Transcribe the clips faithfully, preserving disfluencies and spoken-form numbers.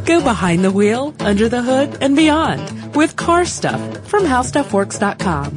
Go behind the wheel, under the hood, and beyond with car stuff from how stuff works dot com.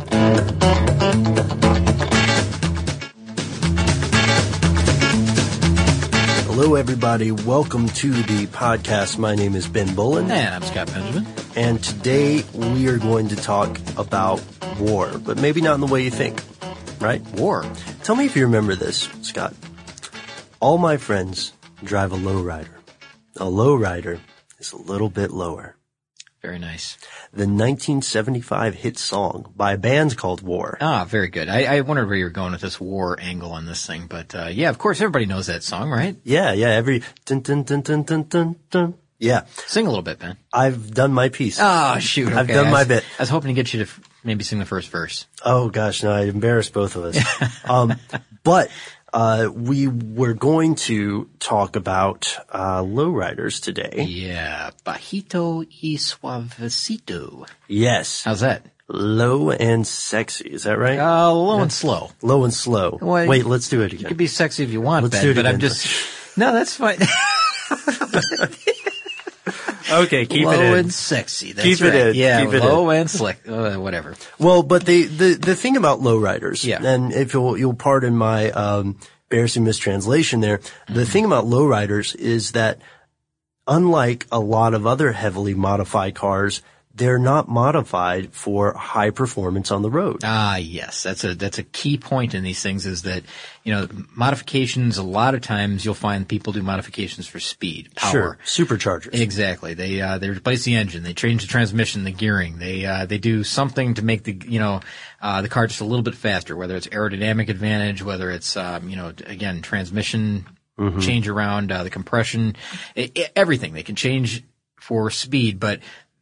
Hello, everybody. Welcome to the podcast. My name is Ben Bullen. And I'm Scott Benjamin. And today we are going to talk about war, but maybe not in the way you think, right? War. Tell me if you remember this, Scott. All my friends drive a lowrider. A lowrider is a little bit lower. Very nice. The nineteen seventy-five hit song by a band called War. Ah, very good. I, I wondered where you were going with this war angle on this thing, but uh, yeah, of course, everybody knows that song, right? Yeah, yeah, every dun dun dun dun dun dun dun. Yeah. Sing a little bit, Ben. I've done my piece. Oh, shoot. Okay. I've done I my was, bit. I was hoping to get you to f- maybe sing the first verse. Oh, gosh, no, I embarrassed both of us. um, but uh we were going to talk about uh lowriders today. Yeah. Bajito y suavecito. Yes. How's that? Low and sexy. Is that right? Uh, low and slow. Low and slow. Well, Wait, let's do it You again. can be sexy if you want, Let's Ben, do it but again. I'm just... No, that's fine. Okay, keep low it in. and sexy. That's Keep it right. in. Yeah, Keep it low and slick. Uh, whatever. Well, but the, the, the thing about lowriders, Yeah. and if you'll, you'll pardon my, um, embarrassing mistranslation there, Mm-hmm. the thing about lowriders is that unlike a lot of other heavily modified cars, they're not modified for high performance on the road. Ah, yes. That's a, that's a key point in these things is that, you know, modifications, a lot of times you'll find people do modifications for speed, power. Sure. Superchargers. Exactly. They, uh, they replace the engine. They change the transmission, the gearing. They, uh, they do something to make the, you know, uh, the car just a little bit faster, whether it's aerodynamic advantage, whether it's, um, you know, again, transmission Mm-hmm. change around, uh, the compression, it, it, everything. They can change for speed, but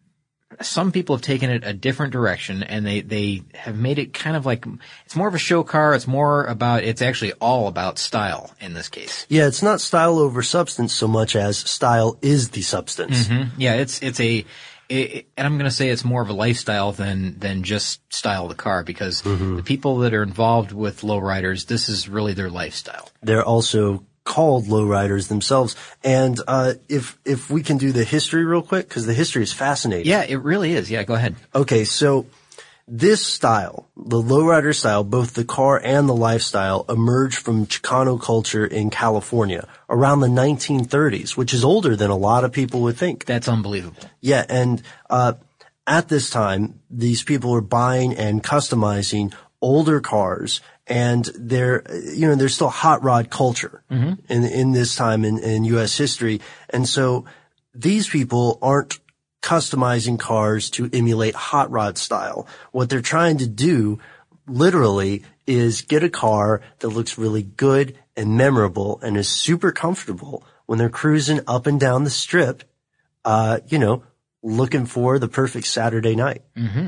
some people have taken it a different direction and they, they have made it kind of like, it's more of a show car. It's more about, it's actually all about style in this case. Yeah, it's not style over substance so much as style is the substance. Mm-hmm. Yeah, it's, it's a, it, and I'm going to say it's more of a lifestyle than, than just style of the car because Mm-hmm. the people that are involved with lowriders, this is really their lifestyle. They're also called lowriders themselves. And uh if if we can do the history real quick, because the history is fascinating. Yeah, it really is. Yeah, go ahead. Okay, so this style, the lowrider style, both the car and the lifestyle, emerged from Chicano culture in California around the nineteen thirties, which is older than a lot of people would think. That's unbelievable. Yeah, and uh at this time, these people were buying and customizing older cars, and they're, you know, there's still hot rod culture Mm-hmm. in in this time in, in U S history. And so these people aren't customizing cars to emulate hot rod style. What they're trying to do literally is get a car that looks really good and memorable and is super comfortable when they're cruising up and down the strip, uh, you know, looking for the perfect Saturday night. Mm-hmm.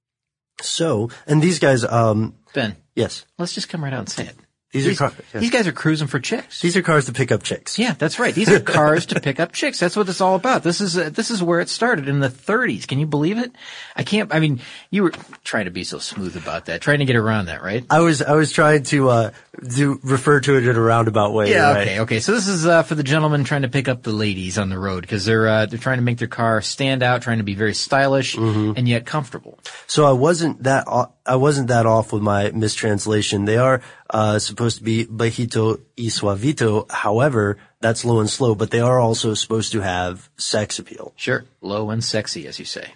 So, and these guys, um, Ben, yes, let's just come right out and say it. these, These, are car- yeah. these guys are cruising for chicks. these are cars to pick up chicks. Yeah, that's right. These are cars to pick up chicks. That's what it's all about. This is uh, this is where it started in the thirties. Can you believe it? I can't. I mean, you were trying to be so smooth about that, trying to get around that, right? I was, I was trying to, uh, do, refer to it in a roundabout way. Yeah. right? Okay. Okay. So this is uh, for the gentlemen trying to pick up the ladies on the road because they're uh, they're trying to make their car stand out, trying to be very stylish Mm-hmm. and yet comfortable. So I wasn't that, o- I wasn't that off with my mistranslation. They are, uh, supposed to be bajito y suavito. However, that's low and slow, but they are also supposed to have sex appeal. Sure, low and sexy, as you say.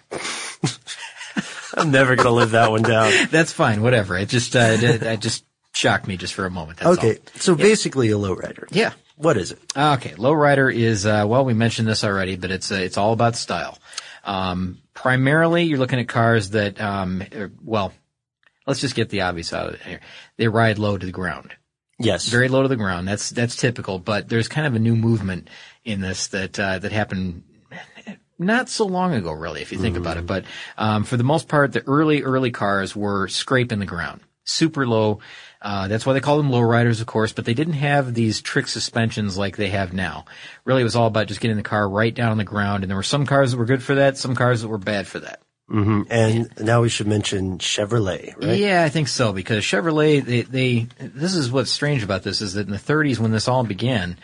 I'm never going to live that one down. That's fine. Whatever. It just uh, it, it just shocked me just for a moment. That's Okay. all. So basically a lowrider. Yeah. What is it? Okay, lowrider is uh, well, we mentioned this already, but it's uh, it's all about style. Um, primarily, you're looking at cars that, um, are, well, let's just get the obvious out of it here. They ride low to the ground, Yes. very low to the ground. That's that's typical, but there's kind of a new movement in this that uh, that happened not so long ago, really, if you think mm. about it. But um, for the most part, the early early cars were scraping the ground, super low. Uh, that's why they call them lowriders, of course, but they didn't have these trick suspensions like they have now. Really, it was all about just getting the car right down on the ground, and there were some cars that were good for that, some cars that were bad for that. Mm-hmm. And yeah. Now we should mention Chevrolet, right? Yeah, I think so, because Chevrolet, they, they, this is what's strange about this, is that in the thirties when this all began,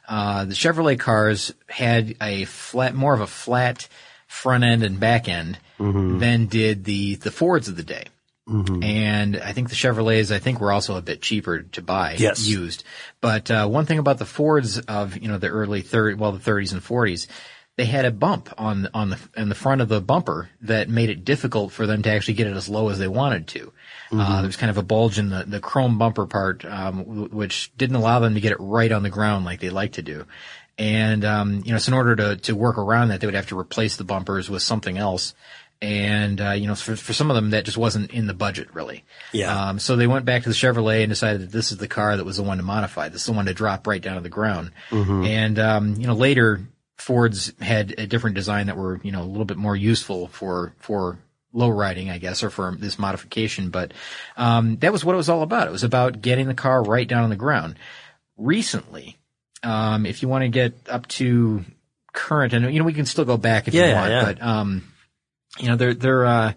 Uh, the Chevrolet cars had a flat, more of a flat front end and back end mm-hmm. than did the, the Fords of the day. Mm-hmm. And I think the Chevrolets, I think, were also a bit cheaper to buy yes. used. But, uh, one thing about the Fords of, you know, the early thirty, well, the thirties and forties, they had a bump on, on the, in the front of the bumper that made it difficult for them to actually get it as low as they wanted to. Mm-hmm. Uh, there was kind of a bulge in the, the chrome bumper part, um, w- which didn't allow them to get it right on the ground like they like to do. And, um, you know, so in order to, to work around that, they would have to replace the bumpers with something else. And, uh, you know, for, for some of them, that just wasn't in the budget, really. Yeah. Um, so they went back to the Chevrolet and decided that this is the car that was the one to modify. This is the one to drop right down to the ground. Mm-hmm. And, um, you know, later, Fords had a different design that were, you know, a little bit more useful for, for low riding, I guess, or for this modification. But, um, that was what it was all about. It was about getting the car right down on the ground. Recently, um, if you want to get up to current, and, you know, we can still go back if yeah, you want, yeah. but, um, you know, they're, they're, uh,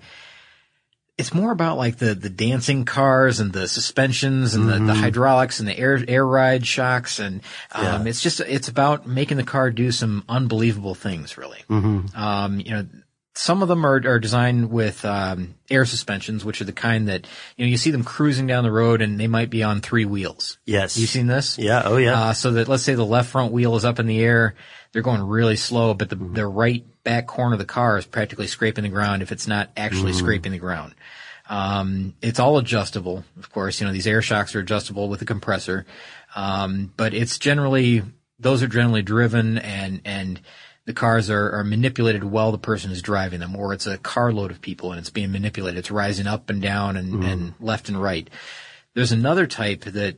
it's more about like the, the dancing cars and the suspensions and mm-hmm. the, the hydraulics and the air, air ride shocks. And, um, yeah. it's just, it's about making the car do some unbelievable things, really. Mm-hmm. Um, you know, some of them are, are designed with, um, air suspensions, which are the kind that, you know, you see them cruising down the road and they might be on three wheels. Yes. You seen this? Yeah. Oh, yeah. Uh, so that let's say the left front wheel is up in the air. They're going really slow, but the, mm-hmm. the right back corner of the car is practically scraping the ground if it's not actually mm-hmm. scraping the ground. Um, it's all adjustable. Of course, you know, these air shocks are adjustable with the compressor. Um, but it's generally, those are generally driven and, and the cars are, are manipulated while the person is driving them, or it's a carload of people and it's being manipulated. It's rising up and down and, mm-hmm. and left and right. There's another type that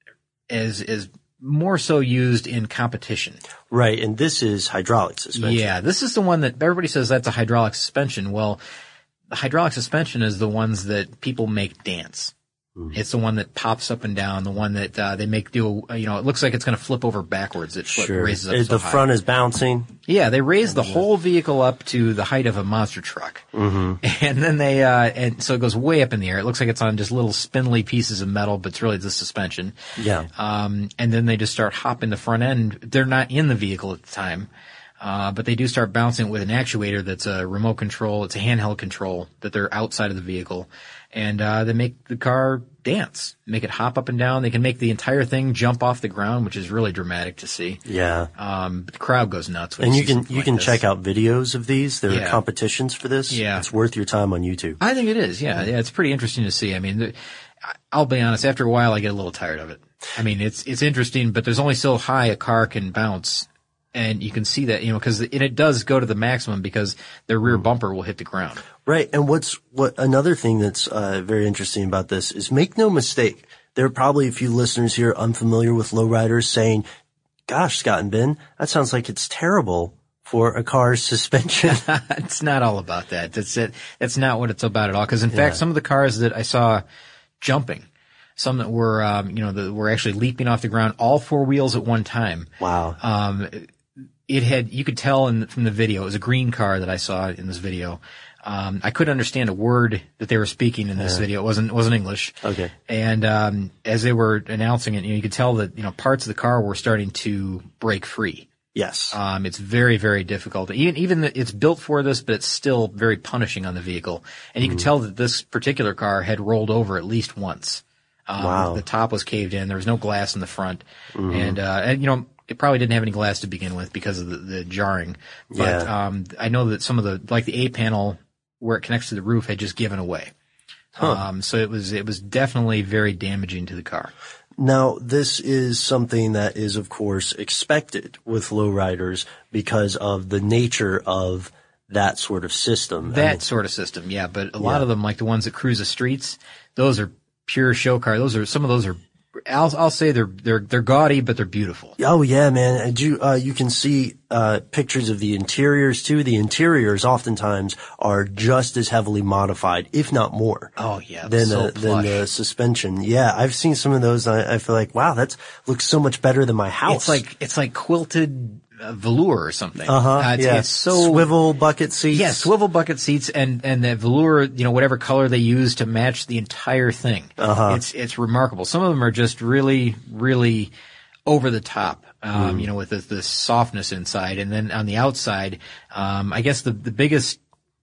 is, is more so used in competition. Right. And this is hydraulic suspension. Yeah. This is the one that everybody says that's a hydraulic suspension. Well, the hydraulic suspension is the ones that people make dance. Mm-hmm. It's the one that pops up and down, the one that uh, they make do, you know, it looks like it's going to flip over backwards. It flip, sure. raises up it, so The high. front is bouncing. Yeah, they raise the whole vehicle up to the height of a monster truck. Mm-hmm. And then they, uh, and so it goes way up in the air. It looks like it's on just little spindly pieces of metal, but it's really the suspension. Yeah. Um, and then they just start hopping the front end. They're not in the vehicle at the time. Uh, but they do start bouncing with an actuator that's a remote control. It's a handheld control that they're outside of the vehicle. And, uh, they make the car dance, make it hop up and down. They can make the entire thing jump off the ground, which is really dramatic to see. Yeah. Um, the crowd goes nuts. When and you you see can, you like can this. check out videos of these. There Yeah. are competitions for this. Yeah. It's worth your time on YouTube. I think it is. Yeah. Yeah. It's pretty interesting to see. I mean, the, I'll be honest, after a while I get a little tired of it. I mean, it's, it's interesting, but there's only so high a car can bounce. And you can see that, you know, because it, it does go to the maximum because their rear bumper will hit the ground. Right. And what's, what, another thing that's, uh, very interesting about this is make no mistake. There are probably a few listeners here unfamiliar with lowriders saying, gosh, Scott and Ben, that sounds like it's terrible for a car's suspension. It's not all about that. That's it. That's not what it's about at all. Because in yeah. fact, some of the cars that I saw jumping, some that were, um, you know, that were actually leaping off the ground, all four wheels at one time. Wow. Um, it had, you could tell in, from the video, it was a green car that I saw in this video. Um, I couldn't understand a word that they were speaking in this yeah. video. It wasn't, it wasn't English. Okay. And, um, as they were announcing it, you know, you could tell that, you know, parts of the car were starting to break free. Yes. Um, it's very, very difficult. Even, even the, it's built for this, but it's still very punishing on the vehicle. And you mm. can tell that this particular car had rolled over at least once. Um, wow. The top was caved in. There was no glass in the front. Mm-hmm. And, uh, and, you know, it probably didn't have any glass to begin with because of the, the jarring. But, yeah. um, I know that some of the, like the A panel where it connects to the roof had just given away. Huh. Um, so it was, it was definitely very damaging to the car. Now, this is something that is, of course, expected with lowriders because of the nature of that sort of system. That I mean, sort of system, yeah. But a lot yeah. of them, like the ones that cruise the streets, those are pure show car. Those are, some of those are, I'll, I'll say they're, they're, they're gaudy, but they're beautiful. Oh yeah, man. And you, uh, you can see, uh, pictures of the interiors too. The interiors oftentimes are just as heavily modified, if not more. Oh yeah. Than, so the, than the suspension. Yeah. I've seen some of those. And I, I feel like, wow, that's looks so much better than my house. It's like, it's like quilted uh, velour or something. Uh-huh. Uh, it's, yeah. it's so swivel bucket seats. Yeah, swivel bucket seats and, and the velour, you know, whatever color they use to match the entire thing. Uh-huh. It's, it's remarkable. Some of them are just really, really over the top. um, mm. you know, with this, this softness inside. And then on the outside, um, I guess the, the biggest,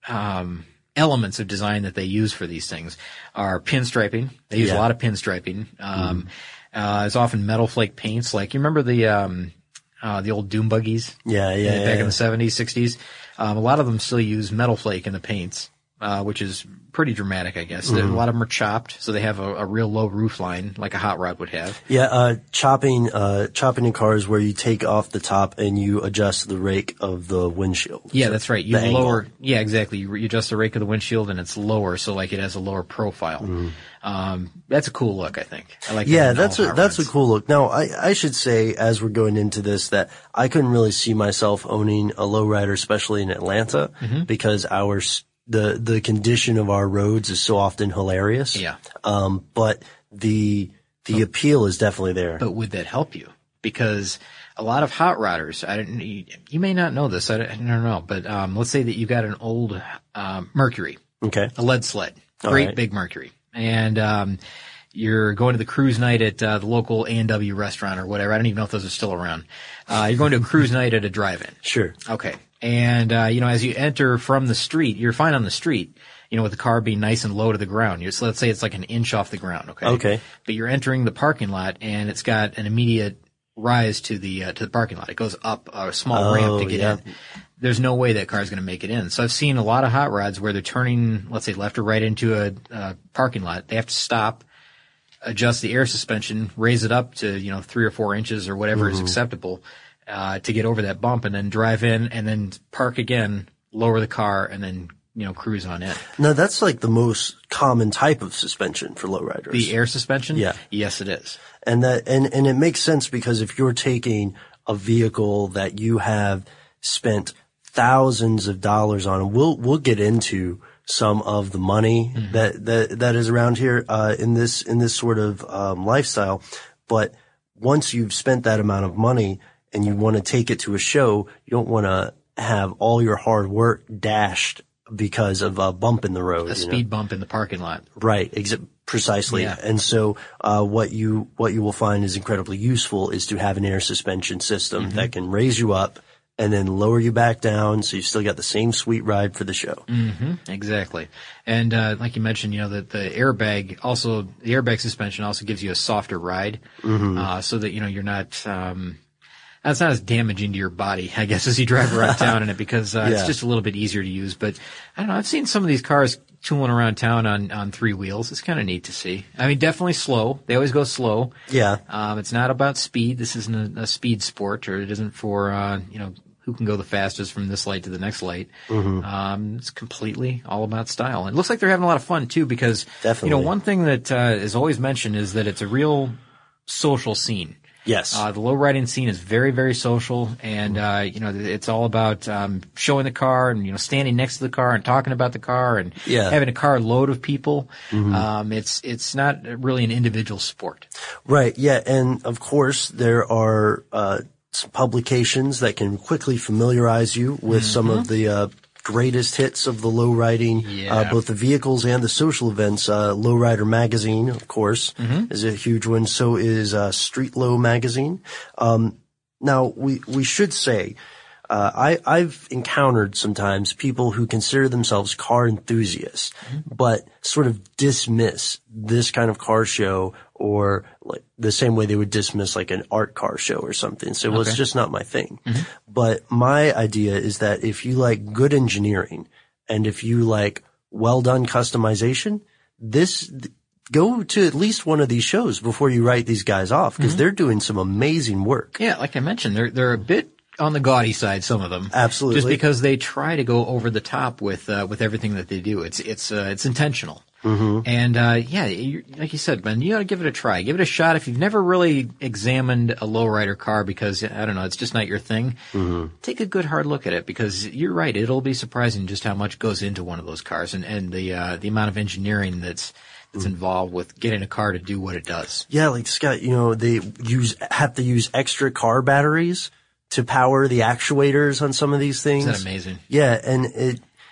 um, elements of design that they use for these things are pinstriping. They use yeah. a lot of pinstriping. Um, mm. uh, it's often metal flake paints. Like, you remember the, um, uh, the old Doom buggies? Yeah, yeah, Back yeah, in yeah. the seventies, sixties. Um, a lot of them still use metal flake in the paints. Uh, which is pretty dramatic, I guess. Mm-hmm. A lot of them are chopped, so they have a, a real low roof line, like a hot rod would have. Yeah, uh, chopping, uh, chopping in cars where you take off the top and you adjust the rake of the windshield. Yeah, so that's right. You the lower, angle. yeah, exactly. You, you adjust the rake of the windshield and it's lower, so like it has a lower profile. Mm-hmm. Um, that's a cool look, I think. I like that. Yeah, that's a, that's rods. a cool look. Now, I, I should say, as we're going into this, that I couldn't really see myself owning a lowrider, especially in Atlanta, mm-hmm. because our the the condition of our roads is so often hilarious. Yeah. Um, but the the oh. appeal is definitely there. But would that help you? Because a lot of hot rodders, I don't, you, you may not know this, I don't, I don't know, but um, let's say that you got an old um, Mercury, okay, a lead sled, great right. big Mercury, and um, you're going to the cruise night at uh, the local A and W restaurant or whatever. I don't even know if those are still around. Uh, you're going to a cruise night at a drive-in. Sure. Okay. And, uh, you know, as you enter from the street, you're fine on the street, you know, with the car being nice and low to the ground. You're, so let's say it's like an inch off the ground, okay? Okay. But you're entering the parking lot and it's got an immediate rise to the, uh, to the parking lot. It goes up a small oh, ramp to get yeah. in. There's no way that car's going to make it in. So I've seen a lot of hot rods where they're turning, let's say left or right into a, uh, parking lot. They have to stop, adjust the air suspension, raise it up to, you know, three or four inches or whatever mm-hmm. is acceptable. Uh, to get over that bump and then drive in and then park again, lower the car and then, you know, cruise on in. No, that's like the most common type of suspension for lowriders. The air suspension? Yeah. Yes, it is. And that, and, and it makes sense because if you're taking a vehicle that you have spent thousands of dollars on, and we'll, we'll get into some of the money mm-hmm. that, that, that is around here, uh, in this, in this sort of, um, lifestyle. But once you've spent that amount of money, and you want to take it to a show, you don't want to have all your hard work dashed because of a bump in the road. A speed know? bump in the parking lot. Right, exa- precisely. Yeah. And so, uh, what you, what you will find is incredibly useful is to have an air suspension system mm-hmm. that can raise you up and then lower you back down so you still got the same sweet ride for the show. Mm-hmm. Exactly. And, uh, like you mentioned, you know, that the airbag also, the airbag suspension also gives you a softer ride, mm-hmm. uh, so that, you know, you're not, um, That's not as damaging to your body, I guess, as you drive around town in it because uh, yeah. it's just a little bit easier to use. But I don't know. I've seen some of these cars tooling around town on, on three wheels. It's kind of neat to see. I mean, definitely slow. They always go slow. Yeah. Um, it's not about speed. This isn't a, a speed sport, or it isn't for, uh, you know, who can go the fastest from this light to the next light. Mm-hmm. Um, it's completely all about style. And it looks like they're having a lot of fun too because, definitely. you know, one thing that uh, is always mentioned is that it's a real social scene. Yes. Uh, the low riding scene is very, very social and, uh, you know, it's all about, um, showing the car and, you know, standing next to the car and talking about the car and yeah. having a car load of people. Mm-hmm. Um, it's, it's not really an individual sport. Right. Yeah. And of course there are, uh, some publications that can quickly familiarize you with mm-hmm. some of the, uh, greatest hits of the low riding, yeah. uh, both the vehicles and the social events. Uh, Lowrider Magazine, of course, mm-hmm. is a huge one. So is, uh, Street Low Magazine. Um, now we, we should say, uh, I, I've encountered sometimes people who consider themselves car enthusiasts, mm-hmm. but sort of dismiss this kind of car show or like the same way they would dismiss like an art car show or something. So, well, okay. it's just not my thing. Mm-hmm. But my idea is that if you like good engineering and if you like well done customization, this, go to at least one of these shows before you write these guys off because mm-hmm. they're doing some amazing work. Yeah. Like I mentioned, they're, they're a bit on the gaudy side, some of them. Absolutely. Just because they try to go over the top with, uh, with everything that they do. It's, it's, uh, it's intentional. Mm-hmm. And, uh, yeah, you, like you said, Ben, you gotta give it a try. Give it a shot. If you've never really examined a lowrider car because, I don't know, it's just not your thing, mm-hmm. take a good hard look at it because you're right. It'll be surprising just how much goes into one of those cars and, and the, uh, the amount of engineering that's, that's involved with getting a car to do what it does. Yeah, like Scott, you know, they use, have to use extra car batteries to power the actuators on some of these things. Isn't that amazing? Yeah, and it,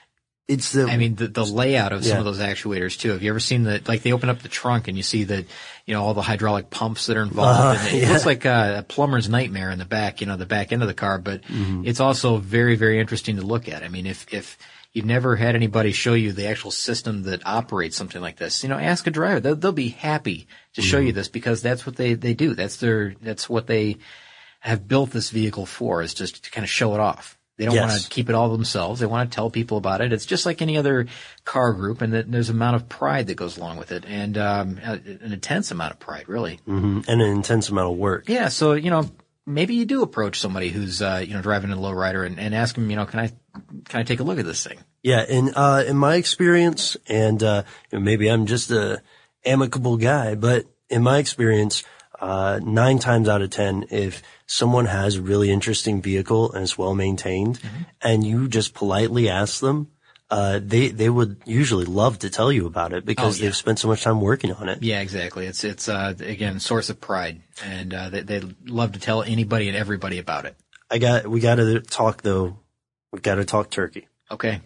it's the, I mean, the, the layout of some Yeah. of those actuators too. Have you ever seen the, like they open up the trunk and you see the, you know, all the hydraulic pumps that are involved. Uh-huh, and it yeah. looks like a, a plumber's nightmare in the back, you know, the back end of the car, but Mm-hmm. it's also very, very interesting to look at. I mean, if, if you've never had anybody show you the actual system that operates something like this, you know, ask a driver. They'll, they'll be happy to show Mm-hmm. you this because that's what they, they do. That's their, that's what they have built this vehicle for, is just to kind of show it off. They don't Yes. want to keep it all themselves. They want to tell people about it. It's just like any other car group, and that there's an amount of pride that goes along with it, and um, an intense amount of pride, really. hmm and an intense amount of work. Yeah, so, you know, maybe you do approach somebody who's, uh, you know, driving a lowrider and, and ask them, you know, can I, can I take a look at this thing? Yeah, in uh in my experience, and uh you know, maybe I'm just a amicable guy, but in my experience, uh nine times out of ten, if someone has a really interesting vehicle and it's well maintained, Mm-hmm. and you just politely ask them, uh they they would usually love to tell you about it because Oh, yeah. they've spent so much time working on it. Yeah, exactly. It's, it's, uh, again, source of pride, and, uh, they, they love to tell anybody and everybody about it. I got we got to talk though. We got to talk turkey. Okay.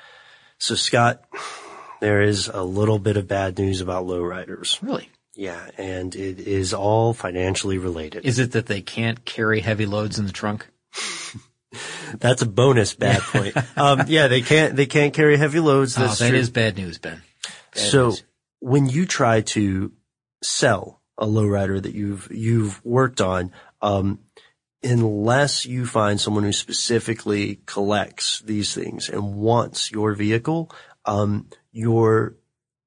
So Scott, there is a little bit of bad news about lowriders. Really? Yeah, and it is all financially related. Is it that they can't carry heavy loads in the trunk? That's a bonus bad point. Um, yeah, they can't, they can't carry heavy loads. That's oh, that true. is bad news, Ben. Bad So news. when you try to sell a lowrider that you've, you've worked on, um, unless you find someone who specifically collects these things and wants your vehicle, um, you're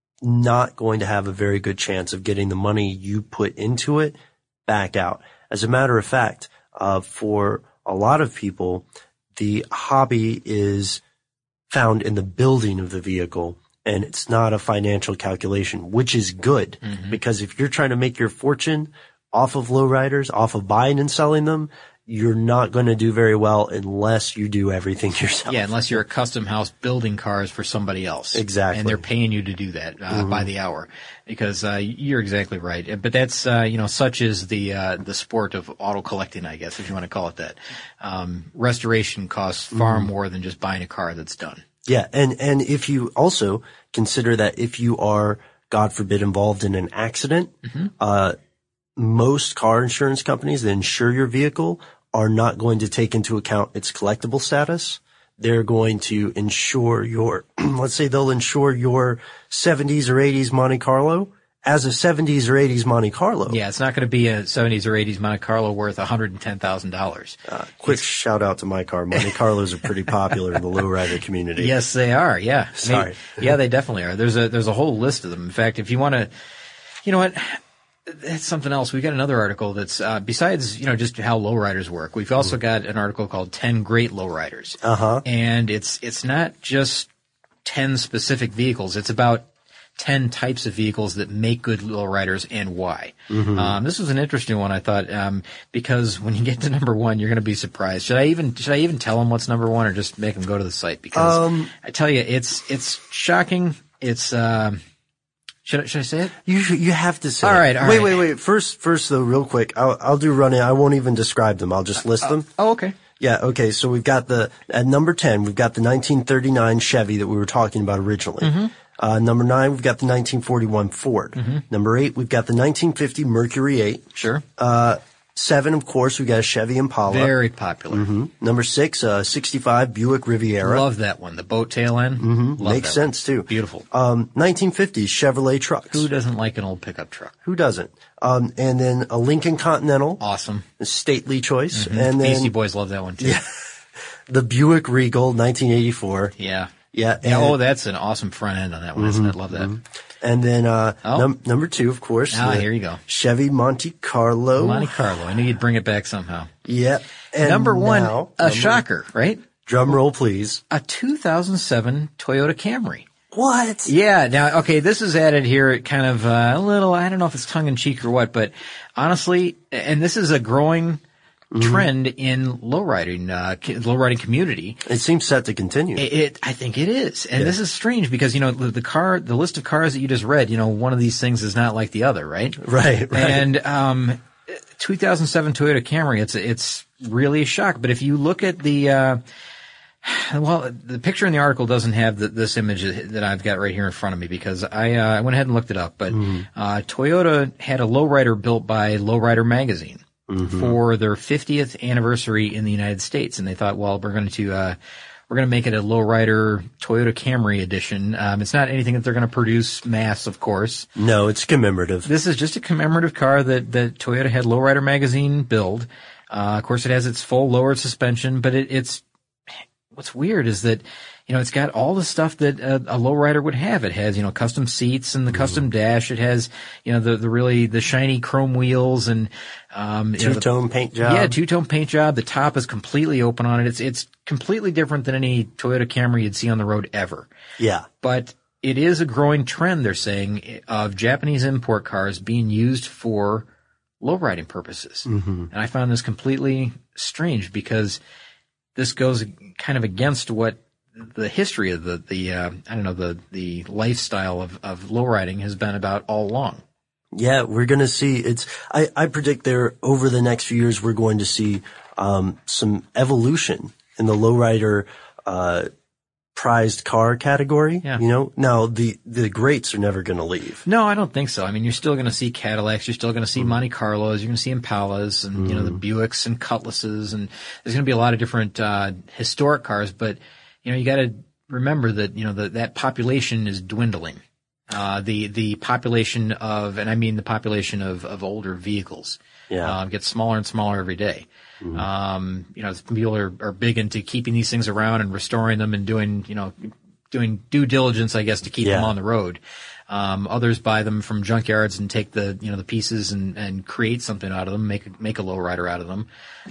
not going to have a very good chance of getting the money you put into it back out. As a matter of fact, uh, for a lot of people, the hobby is found in the building of the vehicle, and it's not a financial calculation, which is good, because if you're trying to make your fortune off of lowriders, off of buying and selling them, you're not going to do very well unless you do everything yourself. Yeah, unless you're a custom house building cars for somebody else. Exactly. And they're paying you to do that uh, by the hour. Because uh, you're exactly right. But that's, uh, you know, such is the uh, the sport of auto collecting, I guess, if you want to call it that. Um, restoration costs far more than just buying a car that's done. Yeah, and, and if you also consider that if you are, God forbid, involved in an accident, uh, most car insurance companies that insure your vehicle are not going to take into account its collectible status. They're going to insure your, let's say they'll insure your seventies or eighties Monte Carlo as a seventies or eighties Monte Carlo. Yeah, it's not going to be a seventies or eighties Monte Carlo worth one hundred ten thousand dollars. Uh, quick shout out to my car. Monte Carlos are pretty popular in the lowrider community. Yes, they are. Yeah. Sorry. Maybe- yeah, they definitely are. There's a there's a whole list of them. In fact, if you want to, you know what, that's something else. We've got another article that's uh, besides, you know, just how lowriders work. We've also got an article called ten Great Lowriders. Uh-huh. And it's it's not just ten specific vehicles. It's about ten types of vehicles that make good lowriders and why. Um, this was an interesting one, I thought, um, because when you get to number one, you're going to be surprised. Should I even should I even tell them what's number one, or just make them go to the site? Because Um, I tell you, it's it's shocking. It's um, should I, should I say it? You you have to say. All it. right, all wait, right. wait, wait. First, first though, real quick, I'll I'll do running. I won't even describe them. I'll just list them. Oh, okay. Yeah. Okay. So we've got the at number ten, we've got the nineteen thirty-nine Chevy that we were talking about originally. Mm-hmm. Uh, number nine, we've got the nineteen forty-one Ford. Number eight, we've got the nineteen fifty Mercury eight. Sure. Uh, seven, of course, we've got a Chevy Impala. Very popular. Number six, uh, sixty-five Buick Riviera. Love that one. The boat tail end. Mm-hmm. Makes sense too. Beautiful. Um, nineteen fifties Chevrolet trucks. Who doesn't like an old pickup truck? Who doesn't? Um, and then a Lincoln Continental. Awesome. A stately choice. And then Beastie Boys love that one too. the Buick Regal nineteen eighty-four. Yeah. Yeah. Yeah, And, oh, that's an awesome front end on that one, isn't it? Love that. and then, uh, Oh. num- number two, of course. Ah, the here you go. Chevy Monte Carlo. Monte Carlo. I knew you'd bring it back somehow. Yep. And Number one, now, a number- shocker, right? Drum roll, please. A two thousand seven Toyota Camry. What? Yeah. Now, okay, this is added here kind of uh, a little, I don't know if it's tongue in cheek or what, but honestly, and this is a growing trend in lowriding, uh, ki- lowriding community. It seems set to continue. It, it, I think it is. And this is strange because, you know, the, the car, the list of cars that you just read, you know, one of these things is not like the other, right? right, right. And, um, two thousand seven Toyota Camry, it's, it's really a shock. But if you look at the, uh, Well, the picture in the article doesn't have the, this image that I've got right here in front of me because I, uh, I went ahead and looked it up. But mm-hmm. uh, Toyota had a lowrider built by Lowrider Magazine mm-hmm. for their fiftieth anniversary in the United States, and they thought, well, we're going to uh, we're going to make it a lowrider Toyota Camry edition. Um, it's not anything that they're going to produce mass, of course. No, it's commemorative. This is just a commemorative car that that Toyota had Lowrider Magazine build. Uh, of course, it has its full lowered suspension, but it, it's what's weird is that, you know, it's got all the stuff that a, a lowrider would have. It has, you know, custom seats and the mm-hmm. custom dash. It has, you know, the, the really, the shiny chrome wheels and, um, two-tone you know, paint job. Yeah, two-tone paint job. The top is completely open on it. It's, it's completely different than any Toyota Camry you'd see on the road ever. Yeah. But it is a growing trend, they're saying, of Japanese import cars being used for lowriding purposes. Mm-hmm. And I found this completely strange because this goes kind of against what the history of the, the, uh, I don't know, the, the lifestyle of, of lowriding has been about all along. Yeah, we're going to see it's, I, I predict there over the next few years, we're going to see, um, some evolution in the lowrider, uh, prized car category. Yeah. You know, now the, the greats are never going to leave. No, I don't think so. I mean, you're still going to see Cadillacs. You're still going to see mm. Monte Carlos. You're going to see Impalas and, mm. you know, the Buicks and Cutlasses. And there's going to be a lot of different, uh, historic cars. But, you know, you got to remember that, you know, the, that population is dwindling. Uh, the, the population of, and I mean the population of, of older vehicles. Yeah. Uh, gets smaller and smaller every day. Mm-hmm. Um, you know, people are, are big into keeping these things around and restoring them and doing, you know, doing due diligence, I guess, to keep yeah. them on the road. Um, others buy them from junkyards and take the, you know, the pieces and, and create something out of them, make, make a lowrider out of them.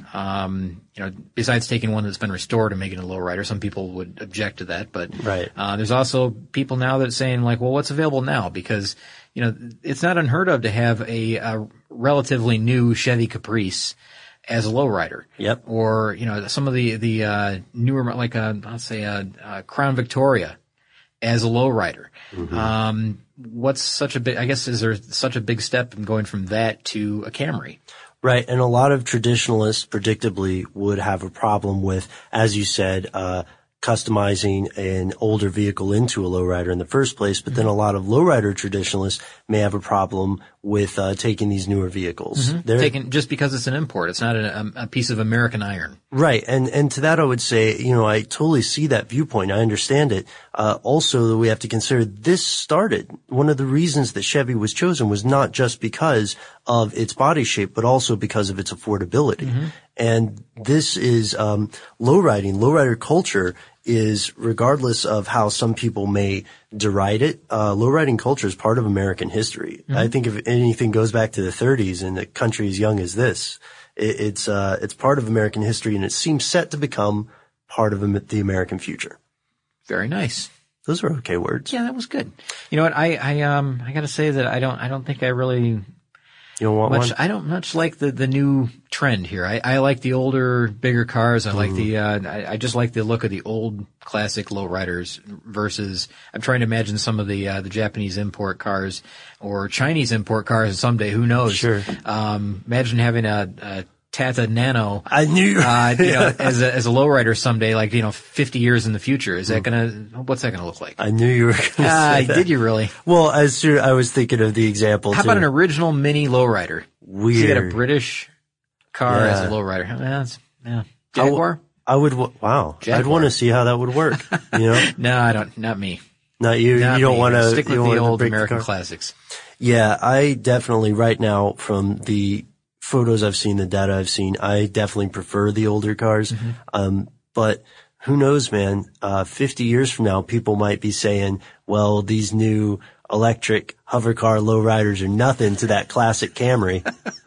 Um, you know, besides taking one that's been restored and making a lowrider, some people would object to that, but, right. uh, there's also people now that are saying like, well, what's available now? Because, you know, it's not unheard of to have a, a relatively new Chevy Caprice as a lowrider. Yep. Or, you know, some of the, the, uh, newer, like, a, let's say, a, a Crown Victoria as a lowrider. Mm-hmm. Um, what's such a big, I guess, is there such a big step in going from that to a Camry? Right. And a lot of traditionalists predictably would have a problem with, as you said, uh, customizing an older vehicle into a lowrider in the first place, but mm-hmm. then a lot of lowrider traditionalists may have a problem with uh, taking these newer vehicles. Mm-hmm. Taking just because it's an import, it's not a, a piece of American iron. Right, and and to that I would say, you know, I totally see that viewpoint. I understand it. Uh, also, we have to consider this started. One of the reasons that Chevy was chosen was not just because of its body shape, but also because of its affordability. Mm-hmm. And this is um lowriding. Lowrider culture is, regardless of how some people may deride it, uh lowriding culture is part of American history. Mm-hmm. I think if anything goes back to the thirties and a country as young as this, it, it's uh it's part of American history, and it seems set to become part of the American future. Very nice. Those are okay words. Yeah, that was good. You know what? I I um I got to say that I don't I don't think I really. You don't want much, one? I don't much like the, the new trend here. I, I like the older, bigger cars. I like mm. the, uh, I, I just like the look of the old classic lowriders versus, I'm trying to imagine some of the, uh, the Japanese import cars or Chinese import cars someday. Who knows? Sure. Um, imagine having a, a Tata Nano. I knew. uh, you know, as a, as a lowrider someday, like, you know, fifty years in the future. Is that gonna, what's that gonna look like? I knew you were gonna uh, say that. Did you really? Well, as soon, I was thinking of the example. How too. about an original mini lowrider? Weird. So you get a British car yeah. as a lowrider. Yeah, that's, yeah. Jaguar? I would, I would wow. Jaguar. I'd want to see how that would work. You know? No, I don't, not me. Not you. Not you don't want to stick with the old American classics. Yeah, I definitely right now from the photos I've seen, the data I've seen, I definitely prefer the older cars. Mm-hmm. Um, but who knows, man? Uh, fifty years from now, people might be saying, well, these new electric hover car lowriders are nothing to that classic Camry.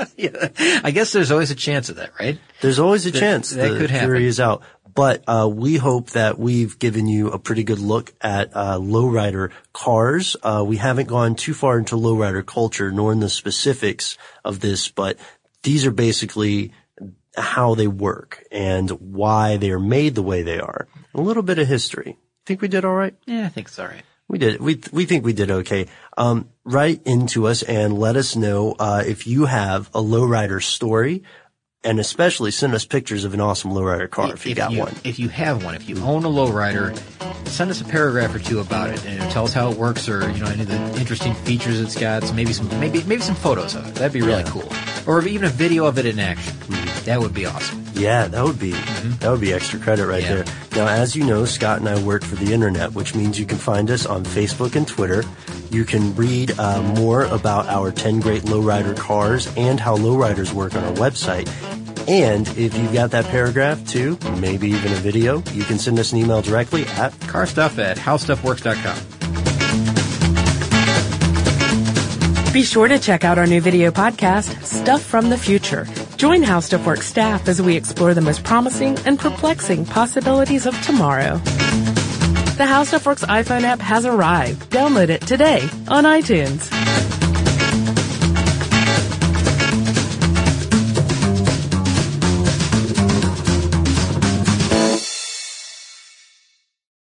Yeah, I guess there's always a chance of that, right? There's always a that, chance. That the could happen. Jury is out. But, uh, we hope that we've given you a pretty good look at, uh, lowrider cars. Uh, we haven't gone too far into lowrider culture nor in the specifics of this, but these are basically how they work and why they are made the way they are. A little bit of history. Think we did all right? Yeah, I think it's all right. We did. We we think we did okay. Um, write into us and let us know uh, if you have a lowrider story, And especially send us pictures of an awesome lowrider car if you if got you, one. If you have one, if you own a lowrider, send us a paragraph or two about it, and tell us how it works, or you know any of the interesting features it's got. So maybe some maybe maybe some photos of it. That'd be really Yeah. cool. Or even a video of it in action. Mm-hmm. That would be awesome. Yeah, that would be Mm-hmm. that would be extra credit right Yeah. there. Now, as you know, Scott and I work for the internet, which means you can find us on Facebook and Twitter. You can read uh, more about our ten great lowrider cars and how lowriders work on our website. And if you've got that paragraph too, maybe even a video, you can send us an email directly at Carstuff at how stuff works dot com. Be sure to check out our new video podcast, Stuff from the Future. Join How Stuff Works staff as we explore the most promising and perplexing possibilities of tomorrow. The How Stuff Works iPhone app has arrived. Download it today on iTunes.